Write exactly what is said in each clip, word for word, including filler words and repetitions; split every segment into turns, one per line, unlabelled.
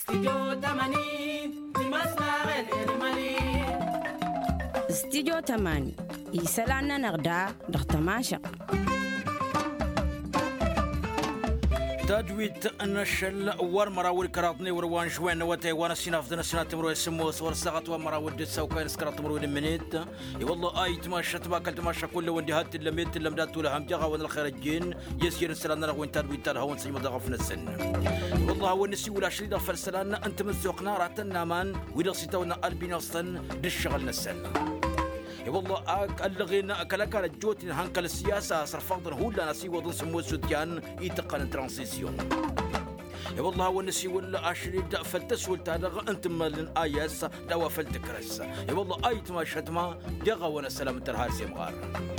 استديو تماني يسالنا نغدا دختماشق
تجويد النشل ور مراول كراتني وروان شوين نوتي وانا سينا في السنة تمرو يسمو صور ساعات ومراول دت سو كاين سكرات تمرو منيت اي والله اي تماشى تباكل تماشى كل وندي هات اللميت اللمدات ولا هم جغا ولا الخارجين يسير السلام وين تروي تال هون سيما ضغف السن والله هو نسي ولا شريد فلسلان انت مزوقنا راتنا مان ويدا سيتونا قلبي نصن دشغل نسن والله أك اللغينا أكلك على الجوتين هنكل السياسة صرفاضن هو لا نسي وضن سمو سوديان يتقن ترانسيسيون والله ونسي ولا أشريد فلتسول تادغ أنت مالن آياس دوا فلتكرس والله أيت ما شتما دغا وانا سلام ترهار سيمغار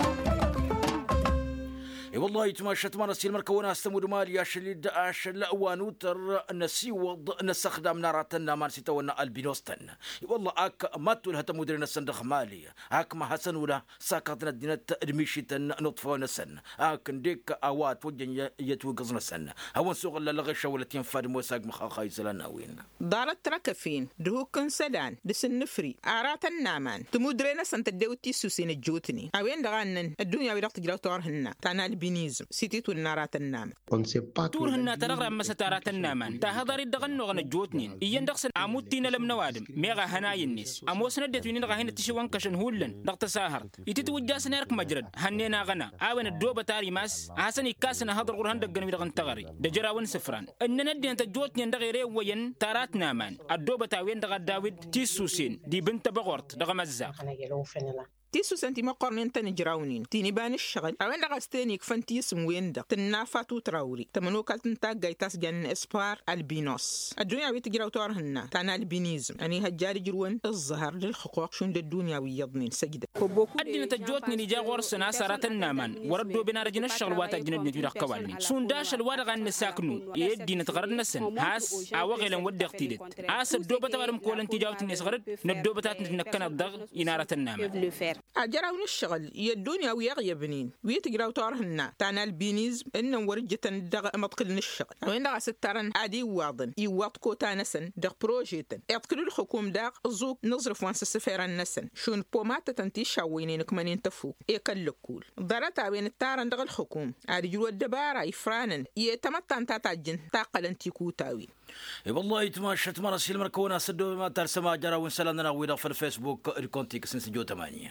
والله يتماشى تمارا سيل مركونا استمود مال يا شليد اشل وانوتر نسي وض نستخدم ناراتنا ما نسيتونا البينوستن والله اك ماتول هتا مديرنا الصندوق مالي اك ما حسن ولا ساقطنا الدينة ادميشتن نطفونا سن اك نديك اوات وجن يتوقزنا سن هون سوق لا لغشه ولا تنفاد موساق مخاخاي سلنا وين
دارت ركفين دهوكن سلان دسن نفري ارات النامان تمدرنا سنت ديوتي سوسين الجوتني اوين دغانن الدنيا ويرقت جلاو تورهن تانا سيتيتو النارات النام
تور هنا ترغر أما ستارات النامان تا هذا ريد غنو غن الجوتنين إيان دقسن عمودتين لم نوادم ميغا هناي الناس أموسنا ديتوين رغا هنا تشوان كشن هولن دقت ساهر يتيتو جاسن يرك مجرد هنينا غنا آوين الدوبة تاري ماس حسن يكاسنا هذا الغرهن دقن ويرغن تغري دجراون سفران إننا دي أنت جوتنين دغيري وين تارات نامان الدوبة تاوين دغا داود تيسوسين دي بنت بغورت دغا مزاق
تيسو سنتي ما قرنين تاني جراونين تيني بان الشغل اوين دغستيني يكفن تيسم وين دق تنافاتو تراوري تمنو كالتن تاق جايتاس جان اسبار البينوس الدنيا ويت جراو تورهنا تانا البينيزم يعني هجاري جروان الظهر للحقوق شون الدنيا ويضنين سجدة
الدين تجوتني اللي جا غورسنا سارات النامان وردوا بنا رجنا الشغل واتا جند نتودا قوالين سون داش الوارغ ان ساكنو يدين تغرد نسن هاس اوغيلن ود اختيدت اس الدوبه تبارم كولن تجاوت نسغرد ندوبتات نتنكن الضغ اناره النامان
أجراون الشغل يدوني أو يغيبنين ويتجراو تارهنا تانا البينيزم إنهم ورجة دغ مطقلن الشغل وين دغ ستارن عادي واضن يواتكو تانسن دغ بروجيتن يتقلوا الحكوم دغ زوك نظرف وانس السفير النسن شون بومات تنتي شاوينين كمانين تفو يكل كول ضرتا بين التارن دغ الحكوم عادي جلو الدبارة يفرانن يتمتن تاتاجن تاقلن تيكو تاوي
والله يتماشى تمارا سيل مركونا سدو ما ترسما جرا ونسلنا ويدا في الفيسبوك الكونتيك سنسجو ثمانية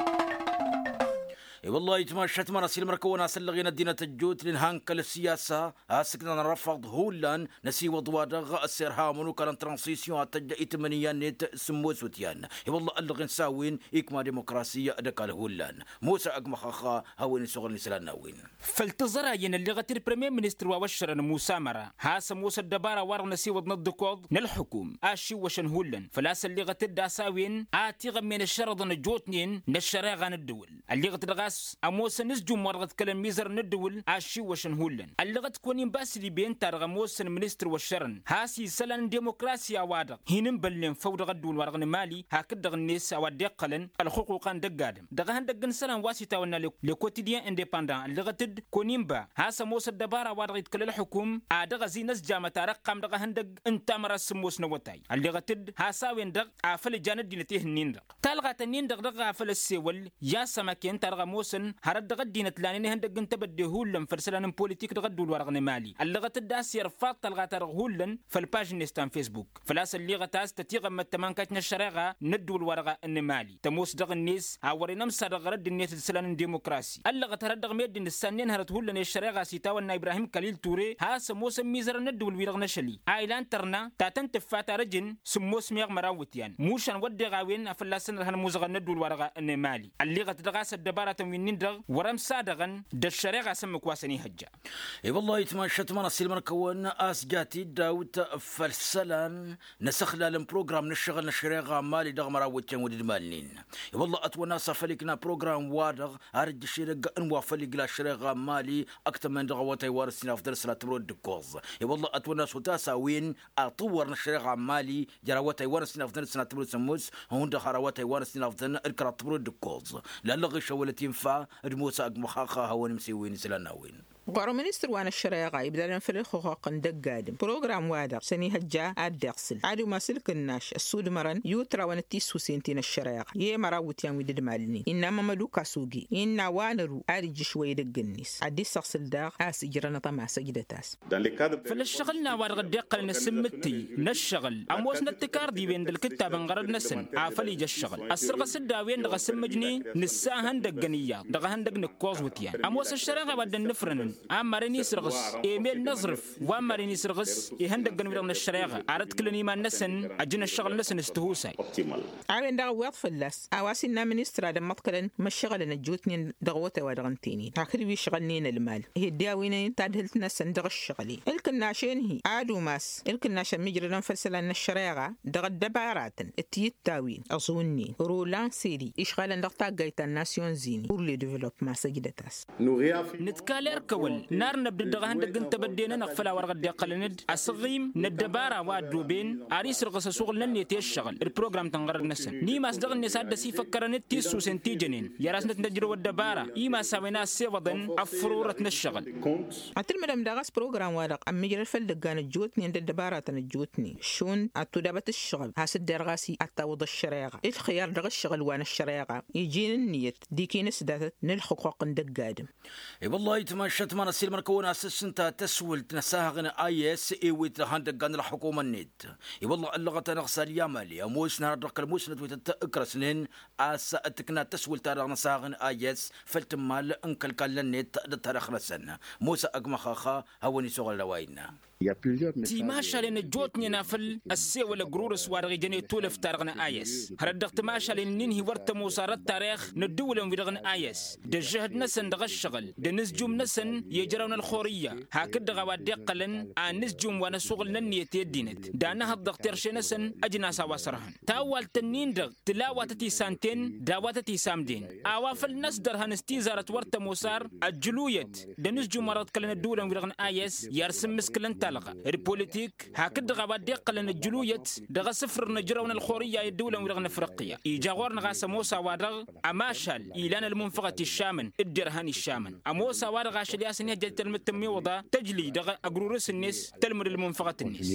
والله يتماشى تمارا سيل مركونا سلغينا الدينة الجوت لنهانك السياسة هاسكنا نرفض هولان نسي وضوادغ السيرها منو كان ترانسيسيون تجا إتمنيان نيت سمو سوتيان والله اللغين ساوين إكما ديمقراسية أدكال هولان موسى أقمخاخا هاوين سغل نسلنا وين
فالتزرع ين اللي غتير بريمير منستر ووشرن موسى مرا هاس موسى الدبارة وار نسي وضند كوض نالحكوم آشي وشن هولن فلاس اللي غتير داساوين آتي غمين الشرط نجوتنين نشراغان الدول اللي غتير أموسن نسجو مرغت كلام ميزر ندول عشي وشن هولن اللي غتكونين باس اللي بين تارغ موسن منستر وشرن هاسي سلان ديمقراسيا وادق هينم بلين فوض غدول ورغن مالي هكذا الناس وادق قلن الحقوق دقادم دغهن دقن سلان واسطة ونا لو كوتيديان انديباندان اللي غتد كونين با هاسا موسى الدبارة وادغ يتكلل الحكوم عادغ زي ناس جامة رقم دغهن دق انت مرس موس نوتاي اللي غتد هاسا وين دق عافل جاند دينتيه النيندق تالغا تنين دق دق عافل السيول يا سماكين تارغ موسن هرد غدينا تلاني هندق انت بدي هولن فرسلان بوليتيك دغدول ورغن مالي اللغة الداس يرفاط تلغا ترغ هولن فالباج نستان فيسبوك فلاس اللي غتاس تتيغ متمان كاتنا الشراغة ندول ورغا ان مالي تموس دغ النيس هاوري نمسا دغ رد النيت السلان ديمقراسي اللغة تردغ ميد السنين هرد هولن الشراغة سيتاونا إبراهيم كليل توري ها سموس ميزر ندول ويرغ نشلي عايلان ترنا تاتن تفات رجن سموس ميغ مراوتيان موشان ودي غاوين افلاسن رهن موزغ ندول ورغا ان مالي اللي غتدغاس الدبارة تموين ندغ ورم صادقا د الشريعة سمك واسني هجا
اي والله يتماشى تمانا سيلمر كون اس جاتي داوت فلسلان نسخلا لم بروجرام نشغل الشريعة مالي دغ مراوتين ودي مالين اي والله اتونا صفلكنا بروجرام وادغ ارد الشريعة ان وافلك لا الشريعة مالي اكثر من دغواتي وارسنا في درس لا ترود الكوز اي والله اتونا سوتاسا وين اطور الشريعة مالي جراواتي وارسنا في درس لا ترود سموس هون دخراواتي وارسنا في درس الكرات ترود الكوز لا لغش ولا تنفع موسى أقمخاخا هون مسوين سلاناوين
قرار منستر وانا الشريعة يبدأ في الحقوق ندق قادم بروجرام وادر سني هجا أدرسل عادي ما سلك الناش السود مرن يوترا وانا تيسو سنتين الشريعة يه مراوت يوم يدد مالني إنما ملوكا سوقي إننا وانرو أريج شوي دق الناس عدي سقسل داغ آس إجرانا طمع سجدتاس
فلشغلنا وارغ دقل نسمتي نشغل أموس نتكار دي بين الكتاب انغرد نسن عافلي جشغل السرقة سدا وين دغ سمجني نساهن دقنية دغ هندق نكوز وتيا أموس الشريعة بعد النفرن أمرني سرغس إيميل نظرف وأمرني سرغس يهندق جنوب من الشريعة عرض كلني ما نسن أجن الشغل نسن استهوسي
عين دغ ويض فلس أواسنا منستر هذا مطكلا مشغل نجوتني دغوته ودغنتيني هكذا بيشغلنين المال هي الداوين تادهلت نسن دغ الشغلي الكناشين هي عادو ماس الكناشين مجرى نفسل أن الشريعة دغ الدبارات التيت تاوين أظني رولان سيري إشغال دغتا جايتا ناسيون زيني بورلي ديفلوب ما سجدتاس
نتكالر كول نار نبدأ دغهن دقن تبدينا نغفلا ورغد ديقل ند أصغيم ندبارا وادروبين عريس رغس سوغل ننيتي الشغل البروغرام تنغرد نسن نيما صدغن نساد دسي فكرنت تيسو سنتي جنين يراس نتنجرو الدبارا إيما ساوينا سيوضن أفرورة نشغل
أتل مدام دغس بروغرام وارق أم مجرى الفلدقان الجوتني عند الدبارات الجوتني شون أتو دابت الشغل هاسد درغاسي أتاوض الشريعة الخيار دغ الشغل وانا الشريعة يجين النيت ديكي نسدات نلحقوق ندق قادم
اي والله يتمشت ما نسيل مركون اساس انت تسول تنساغن اي اس اي ويت هندقان الحكومه النت اي والله اللغه نغسل يامالي موس نهار رقل موس وتتكرسنين اس اتكنا تسول تارغ نساغن اي اس فلتمال انكل كان النت تاريخ رسنا موسى اقمخخا هوني شغل لواينا
تي ماشا لين جوتني نافل السي ولا جرورس وارغي جني تولف تارغنا ايس هردغت ماشا لين ننهي ورت موسارات تاريخ ندول ويدغنا ايس دجهد نسن دغ الشغل دنسجوم نسن يجرون الخوريه هكذا غواد قلن ان نسجوم وانا شغل ننيت يدينت دانا هدغتر شي نسن اجنا سوا سرهن تاول تنين دغ تلاواتتي سانتين داواتتي سامدين اوافل نسدر هنستيزارت ورت موسار الجلويت دنسجوم مرات كلن الدول ويدغنا ايس يرسم مسكلن البوليتيك هكذا غواد يقلن الجلويت دغ سفر نجرون الخوريه الدوله ورغن افريقيا يجاورن غاس موسى وادغ اماشال الان المنفقه الشامن الدرهان الشامن اموسى وادغ عشان ياسن جت المتمي وضا تجلي دغ اغرورس الناس تلمر المنفقه الناس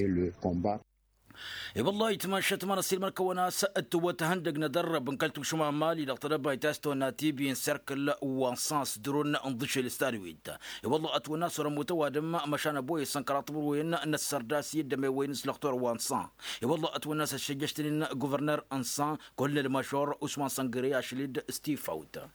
اي والله يتمشت ما نسيل مركونا سأت وتهندق ندرب نكلتو شما مالي لطلبها يتاستو ناتيبي سيركل وانسانس درون انضش الاستارويد اي والله اتونا سورة متوادم مشان بوي سنكرات بروين ان السرداسي دمي وين سلختور وانسان اي والله اتونا سجشتنين غوفرنر انسان كل المشور عثمان سنغري اشليد ستيف فوت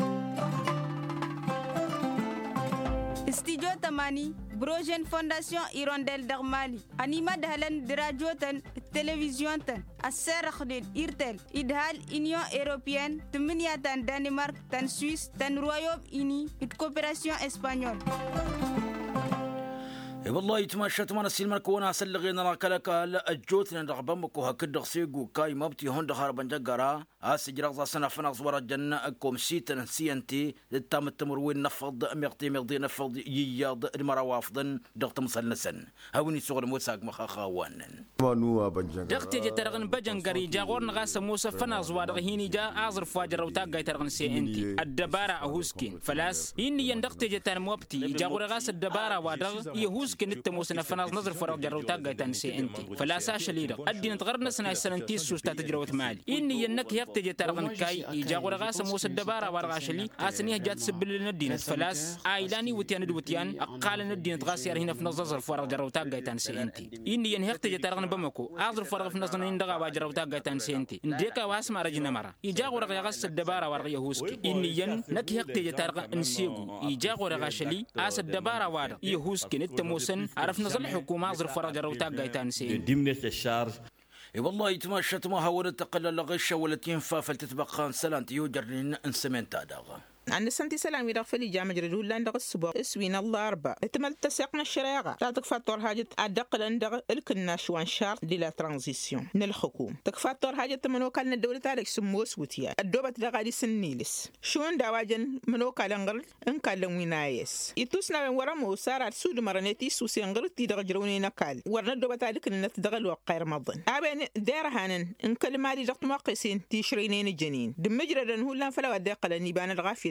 Studio Tamani, Brogen Fondation Hirondelle d'Armali, Anima Dahlan de Radio Tan, Télévision Tan, Asser Khdid Irtel, Idhal Union Européenne, Teminia Tan Danemark, Tan Suisse, Tan Royaume-Uni, et Coopération Espagnole.
اي والله يتمشت ما نسيل مركونا سلغينا راكلك الجوتنا نغبمك وهكذا خسيقو كاي مبتي هون دخار بنجقرا اسج رغزا سنه فنغز ورا الجنه كومسيتن سي ان تي تام التمروين نفض ميغتي ميغدي نفض يياض المروافضن دغت مسلسن هاوني صغر موساق مخاخاوان
دغتي جترغن بجنغري جاغور نغاس موسى فنغز ورا هيني جا ازر فاجر وتا غايترغن سي ان تي الدباره اهوسكين فلاس اني يندغتي جتر موبتي جاغور غاس الدباره وادغ يهوس كنت موسنا فناز نظر فرق جروتا قايتان سي انتي فلا ساش ليدر ادي نتغرنا سنا سنتي سوستا تجروت مالي اني ينك يقتج ترغن كاي يجاغ رغاس موس الدباره ورغاشلي اسني جات سبل ندين فلاس ايلاني وتيان دوتيان اقال ندين تغاسير هنا في نظر فرق جروتا قايتان سي انتي اني ين يقتج ترغن بمكو اظر فرق في نظر ندغا واجروتا قايتان سي انتي ديكا واسما رجنا مره يجاغ رغاس الدباره ورغ يهوسكي اني ين نك يقتج ترغن انسيغو يجاغ رغاشلي اس الدباره وار يهوسكي نت عرف نظل الحكومة ظرف فرج روتاق جايتان سين
ديمنة الشارج اي والله يتمشت ما هو تقلل غشه ولا تنفى فلتتبقى سلانتي يوجر لنا انسمنت داغا
عن سنتي سلام يدغ فلي جامع جردول لاندغ السبوع اسوين الله أربع اتمل تسيقنا الشريعة لا تكفاتور حاجة أدق لاندغ الكناش وانشار دي لا ترانزيسيون للحكومة تكفاتور حاجة تمنوكالنا الدولة تاريخ سموس وتيا الدوبة دغالي سنيلس شون داواجن منوكال انغر انكال وينايس يتوسنا من ورا موسار سود مرنتي سوسي انغر تيدغ جروني نكال ورنا الدوبة تاريخ نتدغل وقير مضن أبين دير هانن انكال مالي دغت موقسين تيشرينين الجنين دمجردن هو لان فلا وداق لنيبان الغافية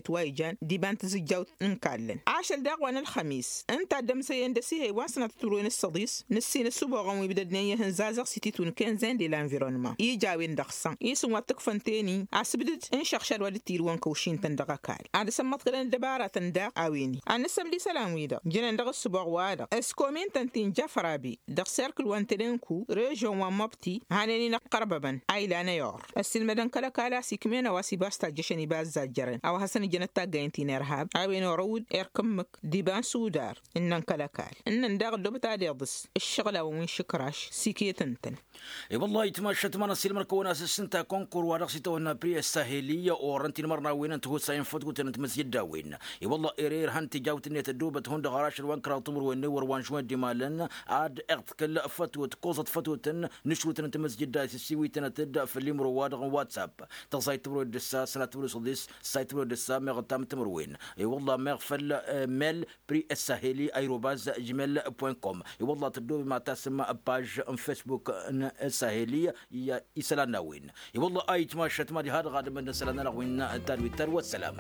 وايجان ديبان تزجاوت نكالن عاشل داغوان الخميس انت دم سيندسي هي واسنا تطلوين الصديس نسين السبوغ ويبددنيه هنزازغ سيتيتون كان زين دي لانفيرونمون يجاوين دخصان يسو واتك فنتيني عسبدت انشخ شروال التيروان كوشين تندغا كال عاد سمت قلن دبارة تندغ عويني عن نسم لي سلام ويدا جنان دغ السبوغ وادا اسكومين تنتين جافرابي دغ سيركل وانتلينكو ريجون ومبتي هانيني نقرببا عيلانا يور السلمدن كلا كالا سيكمين واسي باستا جشني باز زاجرن او حسن جنتا جاينتين ارهاب عوين ورود اركمك ديبان سودار انن كلا كال انن دغ دوبتا ديضس الشغلة ومن شكراش سيكي تنتن
اي والله يتماشى تمانا سيلمر كونا سنتا كونكور ورقصيتو هنا بري الساحليه اورنتي مرنا وين انت هو ساين فوت قلت انت مسجد داوين اي والله ايرير هانتي جاوت نيت دوبت هون غراش وان كراو تمر وين ور وان شوان ديمالن عاد اغت كل فتوت قوزت فتوتن نشوت انت مسجد داس سيوي تنتد في اللي مرواد واتساب تصايت برو دسا سنه برو صديس سايت برو دسا مغتام تمر وين اي والله مغفل ميل بري الساحلي ايروباز جيميل بوين كوم اي والله تدوب ما تسمى باج فيسبوك الساحليه يا يسلانا وين اي والله اي تماشت مالي هذا غادي من سلانا وين الترويتر والسلام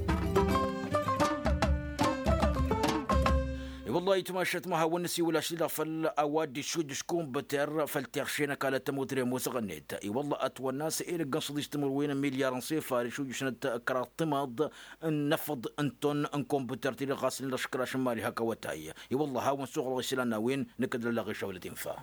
والله يتماشت معها ونسي ولا شيء فالأوادي شود شكون بتر فالترشينا كالا تموتري موسغنيت اي والله اتوى الناس إلى قصدي يستمر وين مليار نصيفة شود شنت كراتمض نفض انتون انكم بترتي غاسل رشكرا شمالي هكا وتاي اي والله هاون سوق الغسلنا وين نكدر لغي شولة تنفع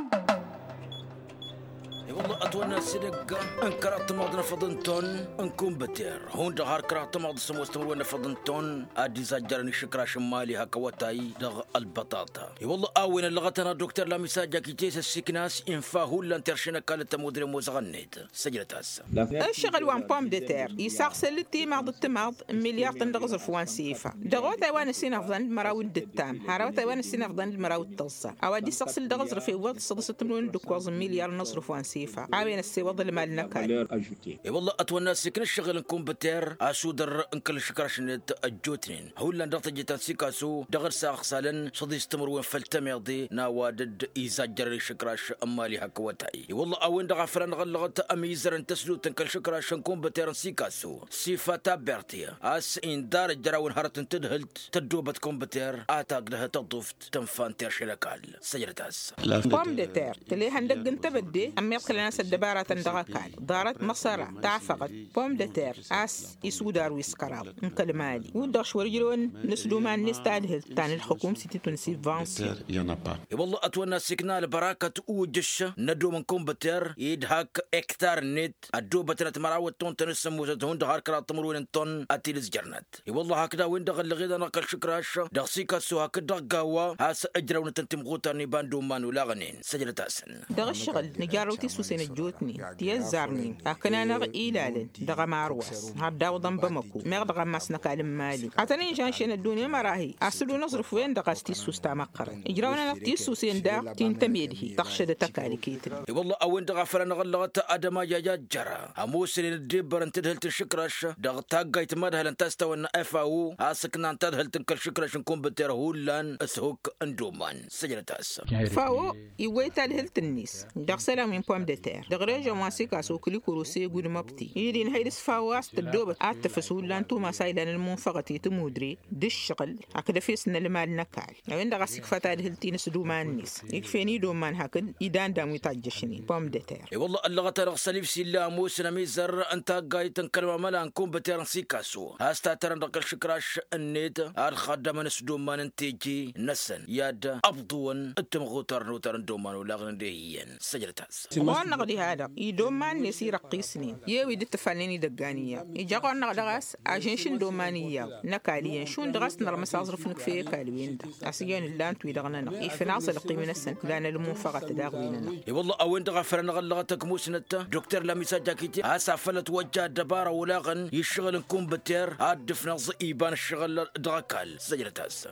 والله أتوانا سيدك انكرات ماضنا فضنتون انكم بتير هون دهار كرات ماض سمو استمرونا فضنتون ادي زجرني شكرا شمالي هكواتاي دغ البطاطا والله اوين لغتنا دكتور لاميسا جاكيتيس السكناس انفاهو لان ترشنا كانت مدير موزغنيت سجلت هسه
الشغل وان بوم دي تير يساق سلتي ماض التماض مليار تندغز فوان سيفا دغو تايوان السين افضل مراود التام هراو تايوان السين افضل مراود تلصا اودي سقسل دغز في وقت صدست مليون دكوز مليار نصر فوان سيفا عامين السيوض اللي مالنا كان
اي والله اتوانا سكن الشغل نكون بتير اسودر انكل شكرشنت الجوتنين هولا ندرت جيتان سيكاسو دغر ساخ سالن صدي استمر وين فلتميضي نوادد يزجر شكراش امالي هكوتاي اي والله اوين دغ فرن غلغت اميزر تسلو تنكل شكراش نكون بتير سيكاسو صفاتا بيرتيا اس ان دار جراون هرت تدهلت تدوبت كومبتير اتاق لها تضفت تنفان تيرشلكال سجرتاس
بوم دي تير تلي هندق انت بدي ام يقل ناس الدبارة تندغاكال دارت مصارة تعفقت بوم دي تير اس يسودار ويسكراو انكل مالي ودغش ورجلون نسلو ما الناس تادهل تاني الحكوم سيتي تونسي فانسي
والله اتوانا سكنا البراكة اوجش ندو من كومبتير يدهاك اكتار نت ادو بترت مراوت تون تنسمو هون دهار كرات تمرون تون اتيلز جرنت والله هكذا وين دغل لغيدا نقل شكراش دغسيكا سو هكذا قاوا هاس اجراون تنتم غوتاني باندو مانو لاغنين سجلت اسن
دغ الشغل نجاروتي سوسين الجوتني تيزارني اكنا نغ ايلالن دغ مارواس هدا وضم بمكو مغ دغ ماسنا كالم مالي اتنين جانشين الدنيا مراهي اسلو نصرف وين دغ استيسوس تامقرن اجراونا نفتي سوسين دا تنتميده تخشد تكالي كيتن
والله اوين دغ فرن غلغت ادما جاجا جرا اموسن الدبر انتدهل تشكرش دغ تاغايت مدهل تستوى افاو اسكنا تدهل تنكل شكرش نكون بترهولان اسهوك اندومان سجلت اسا
فاو يويتا الهلت النيس دغ سلام من بوم دي تير دغ ريجا ماسيكا سو كلي كروسي غود مبتي يدين هيدس فاواس تدوب اتفسول لان تو مسايلان المنفقتي تمودري دش شغل هكذا فيسنا المال نكال وين دغ سيك فتا الهلتين سدو مانيس يكفيني دومان هكذا يدان دام يتاجشني بوم دي تير
والله اللغه رغسليف سيلا موسنا ميزر انت قايتن كلمه ملا نكون بتير سيكاسو هاستا ترى دغ شكراش النيت الخدم نسدو مان انتيجي نسن ياد ابضون التمغوتر نوتر دومان ولا غنديين سجلتاس
وانا غدي هذا يدومان يصير قيسنين يوي دي تفانيني دغانيه يجاقو نغدغاس اجنشن دومانيه نكاليين شون دغاس نر مسازرف نكفي كالوين اسيون اللان توي دغنا يفناص القيمه نسن لان المنفقه داغويننا
اي والله اوين دغ فرن غلغتك موسنت دكتور لاميسا جاكيتي اسافلت وجه دباره ولاغن يشغل نكون بتير هادفنا زئيبان الشغل دغكال سجلتاس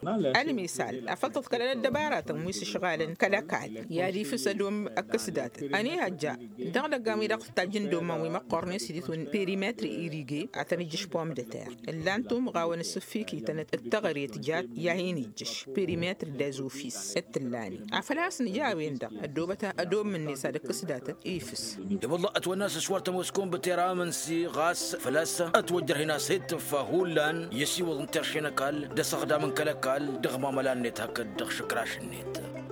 المثال افلت كلا الدباره تمويس شغال كلاكال يا دي فسدوم اكسدات اني
جا دغ قامي دغ تاجين دو ماوي ما قرني سيديتون بيريمتر إيريجي عتني جش بوم دتير اللانتو مغاون السفي كي تنت التغريت جات يعيني جش بيريمتر دازوفيس التلاني عفلاس نجاوين دغ الدوبتا أدوم مني صادق قصدات إيفس
والله أتوناس سوارت موسكون بتيرامنسي غاس فلاسة أتوجر هنا ست فهولان يسي وضن ترشينكال دسخ دامن كلكال دغ ما ملان نت هكا دغ شكراش النت